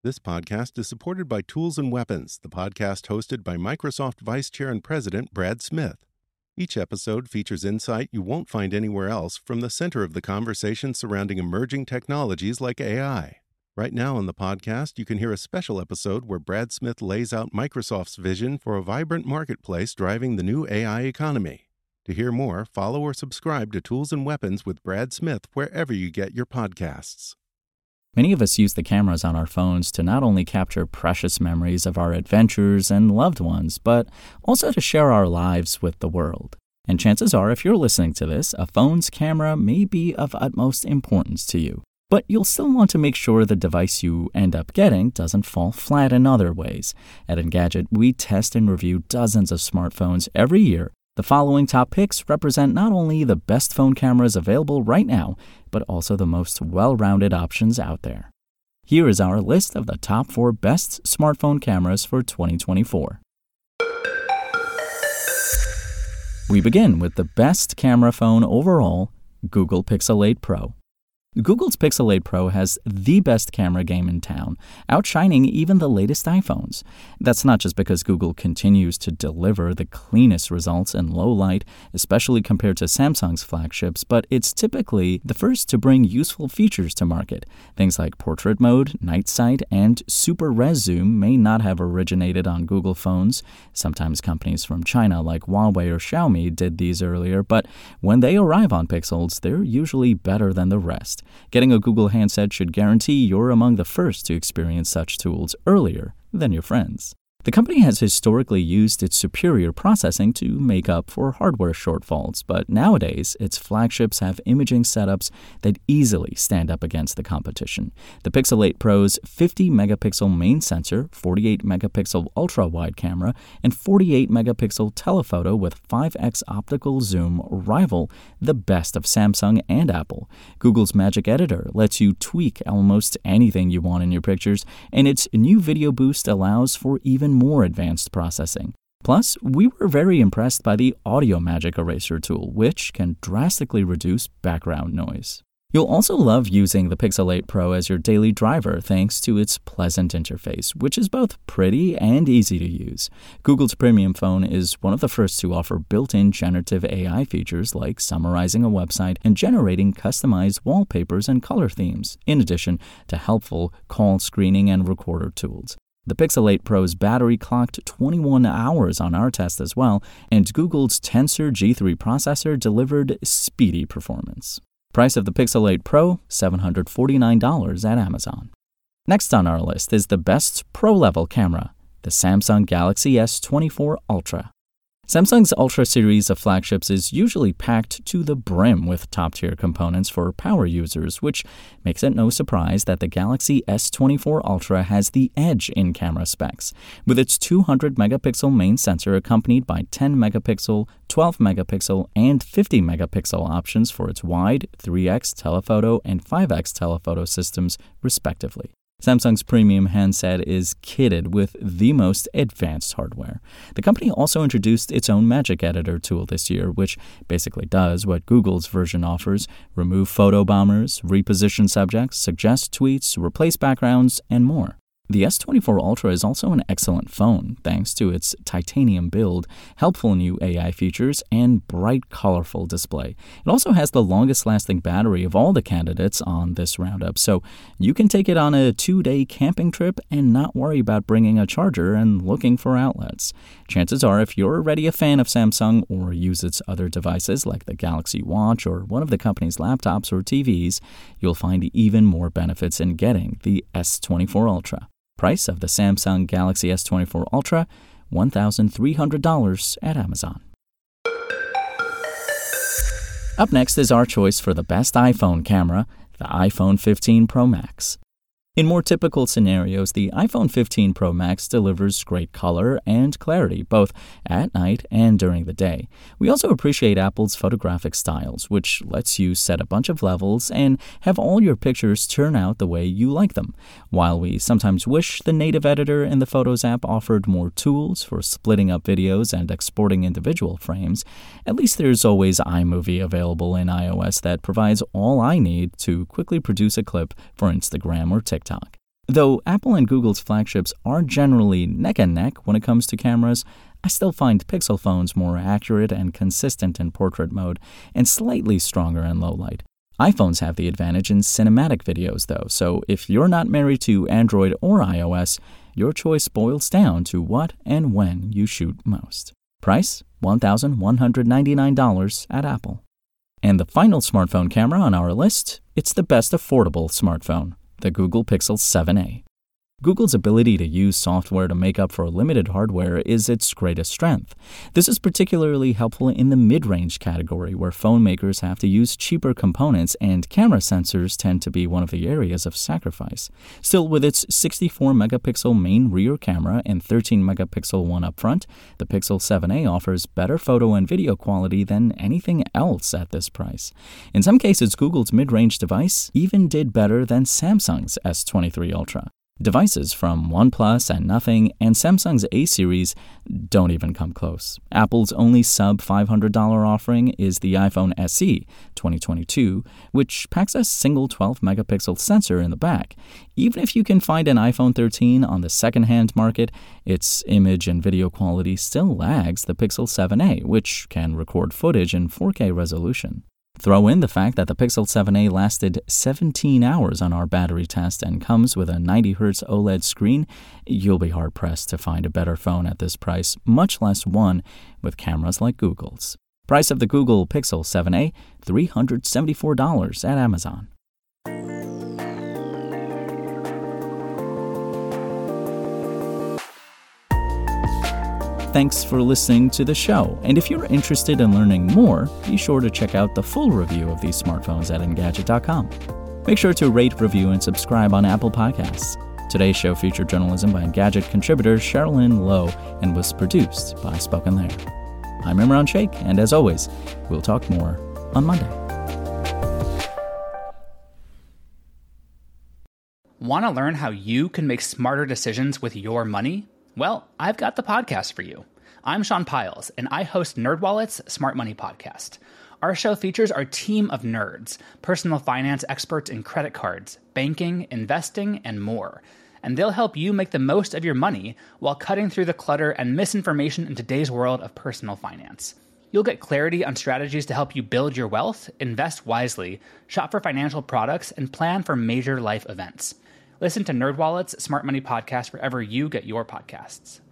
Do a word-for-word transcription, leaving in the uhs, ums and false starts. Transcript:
This podcast is supported by Tools and Weapons, the podcast hosted by Microsoft Vice Chair and President Brad Smith. Each episode features insight you won't find anywhere else from the center of the conversation surrounding emerging technologies like A I. Right now on the podcast, you can hear a special episode where Brad Smith lays out Microsoft's vision for a vibrant marketplace driving the new A I economy. To hear more, follow or subscribe to Tools and Weapons with Brad Smith wherever you get your podcasts. Many of us use the cameras on our phones to not only capture precious memories of our adventures and loved ones, but also to share our lives with the world. And chances are, if you're listening to this, a phone's camera may be of utmost importance to you. But you'll still want to make sure the device you end up getting doesn't fall flat in other ways. At Engadget, we test and review dozens of smartphones every year. The following top picks represent not only the best phone cameras available right now, but also the most well-rounded options out there. Here is our list of the top four best smartphone cameras for twenty twenty-four. We begin with the best camera phone overall, Google Pixel eight Pro. Google's Pixel eight Pro has the best camera game in town, outshining even the latest iPhones. That's not just because Google continues to deliver the cleanest results in low light, especially compared to Samsung's flagships, but it's typically the first to bring useful features to market. Things like portrait mode, night sight, and super res zoom may not have originated on Google phones. Sometimes companies from China like Huawei or Xiaomi did these earlier, but when they arrive on Pixels, they're usually better than the rest. Getting a Google handset should guarantee you're among the first to experience such tools earlier than your friends. The company has historically used its superior processing to make up for hardware shortfalls, but nowadays its flagships have imaging setups that easily stand up against the competition. The Pixel eight Pro's fifty megapixel main sensor, forty-eight megapixel ultra-wide camera, and forty-eight megapixel telephoto with five x optical zoom rival the best of Samsung and Apple. Google's Magic Editor lets you tweak almost anything you want in your pictures, and its new Video Boost allows for even more advanced processing. Plus, we were very impressed by the Audio Magic Eraser tool, which can drastically reduce background noise. You'll also love using the Pixel eight Pro as your daily driver thanks to its pleasant interface, which is both pretty and easy to use. Google's premium phone is one of the first to offer built-in generative A I features like summarizing a website and generating customized wallpapers and color themes, in addition to helpful call screening and recorder tools. The Pixel eight Pro's battery clocked twenty-one hours on our test as well, and Google's Tensor G three processor delivered speedy performance. Price of the Pixel eight Pro, seven hundred forty-nine dollars at Amazon. Next on our list is the best pro-level camera, the Samsung Galaxy S twenty-four Ultra. Samsung's Ultra series of flagships is usually packed to the brim with top-tier components for power users, which makes it no surprise that the Galaxy S twenty-four Ultra has the edge in camera specs, with its two hundred megapixel main sensor accompanied by ten megapixel, twelve megapixel, and fifty megapixel options for its wide, three x telephoto and five x telephoto systems, respectively. Samsung's premium handset is kitted with the most advanced hardware. The company also introduced its own Magic Editor tool this year, which basically does what Google's version offers: remove photo bombers, reposition subjects, suggest tweets, replace backgrounds, and more. The S twenty-four Ultra is also an excellent phone, thanks to its titanium build, helpful new A I features, and bright, colorful display. It also has the longest-lasting battery of all the candidates on this roundup, so you can take it on a two-day camping trip and not worry about bringing a charger and looking for outlets. Chances are, if you're already a fan of Samsung or use its other devices like the Galaxy Watch or one of the company's laptops or T Vs, you'll find even more benefits in getting the S twenty-four Ultra. Price of the Samsung Galaxy S twenty-four Ultra, one thousand three hundred dollars at Amazon. Up next is our choice for the best iPhone camera, the iPhone fifteen Pro Max. In more typical scenarios, the iPhone fifteen Pro Max delivers great color and clarity, both at night and during the day. We also appreciate Apple's photographic styles, which lets you set a bunch of levels and have all your pictures turn out the way you like them. While we sometimes wish the native editor in the Photos app offered more tools for splitting up videos and exporting individual frames, at least there's always iMovie available in iOS that provides all I need to quickly produce a clip for Instagram or TikTok. Though Apple and Google's flagships are generally neck and neck when it comes to cameras, I still find Pixel phones more accurate and consistent in portrait mode and slightly stronger in low light. iPhones have the advantage in cinematic videos, though, so if you're not married to Android or iOS, your choice boils down to what and when you shoot most. Price, one thousand one hundred ninety-nine dollars at Apple. And the final smartphone camera on our list, it's the best affordable smartphone, the Google Pixel seven a. Google's ability to use software to make up for limited hardware is its greatest strength. This is particularly helpful in the mid-range category, where phone makers have to use cheaper components and camera sensors tend to be one of the areas of sacrifice. Still, with its sixty-four megapixel main rear camera and thirteen megapixel one up front, the Pixel seven a offers better photo and video quality than anything else at this price. In some cases, Google's mid-range device even did better than Samsung's S twenty-three Ultra. Devices from OnePlus and Nothing and Samsung's A-series don't even come close. Apple's only sub five hundred dollars offering is the iPhone S E twenty twenty-two, which packs a single twelve megapixel sensor in the back. Even if you can find an iPhone thirteen on the second-hand market, its image and video quality still lags the Pixel seven a, which can record footage in four K resolution. Throw in the fact that the Pixel seven a lasted seventeen hours on our battery test and comes with a ninety hertz OLED screen, you'll be hard-pressed to find a better phone at this price, much less one with cameras like Google's. Price of the Google Pixel seven a, three hundred seventy-four dollars at Amazon. Thanks for listening to the show, and if you're interested in learning more, be sure to check out the full review of these smartphones at Engadget dot com. Make sure to rate, review, and subscribe on Apple Podcasts. Today's show featured journalism by Engadget contributor Sherilyn Lowe and was produced by Spoken There. I'm Imran Sheikh, and as always, we'll talk more on Monday. Want to learn how you can make smarter decisions with your money? Well, I've got the podcast for you. I'm Sean Piles, and I host NerdWallet's Smart Money Podcast. Our show features our team of nerds, personal finance experts in credit cards, banking, investing, and more. And they'll help you make the most of your money while cutting through the clutter and misinformation in today's world of personal finance. You'll get clarity on strategies to help you build your wealth, invest wisely, shop for financial products, and plan for major life events. Listen to NerdWallet's Smart Money Podcast wherever you get your podcasts.